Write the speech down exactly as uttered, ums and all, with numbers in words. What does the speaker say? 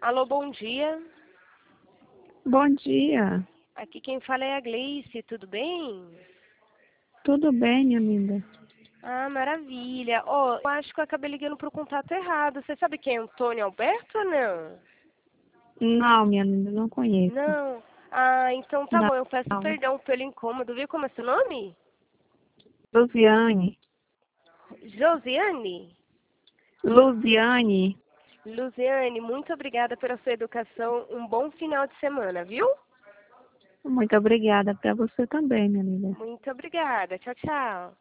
Alô, bom dia. Bom dia. Aqui quem fala é a Gleice, tudo bem? Tudo bem, minha linda? Ah, maravilha. Ó, eu acho que eu acabei ligando pro contato errado. Você sabe quem é Antônio Alberto ou não? Não, minha linda, não conheço. Não. Ah, então tá Não. bom, eu peço perdão pelo incômodo, viu? Como é seu nome? Luziane. Josiane? Luziane. Luziane, muito obrigada pela sua educação. Um bom final de semana, viu? Muito obrigada para você também, minha linda. Muito obrigada. Tchau, tchau.